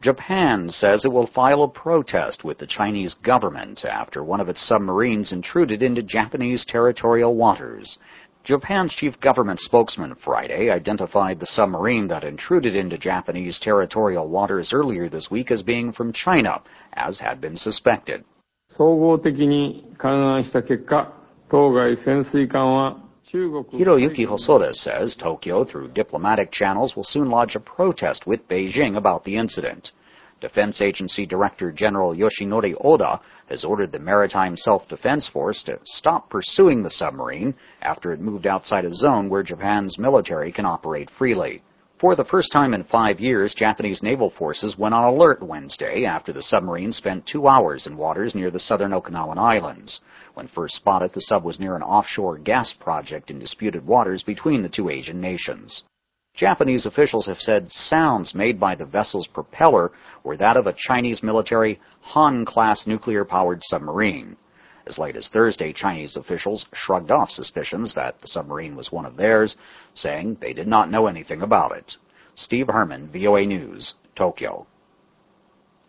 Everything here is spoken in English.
Japan says it will file a protest with the Chinese government after one of its submarines intruded into Japanese territorial waters. Japan's chief government spokesman Friday identified the submarine that intruded into Japanese territorial waters earlier this week as being from China, as had been suspected. 総合的に勘案した結果、当該潜水艦は Hiroyuki Hosoda says Tokyo, through diplomatic channels, will soon lodge a protest with Beijing about the incident. Defense Agency Director General Yoshinori Oda has ordered the Maritime Self-Defense Force to stop pursuing the submarine after it moved outside a zone where Japan's military can operate freely. For the first time in 5 years, Japanese naval forces went on alert Wednesday after the submarine spent 2 hours in waters near the southern Okinawan Islands. When first spotted, the sub was near an offshore gas project in disputed waters between the two Asian nations. Japanese officials have said sounds made by the vessel's propeller were that of a Chinese military Han-class nuclear-powered submarine. As late as Thursday, Chinese officials shrugged off suspicions that the submarine was one of theirs, saying they did not know anything about it. Steve Herman, VOA News, Tokyo.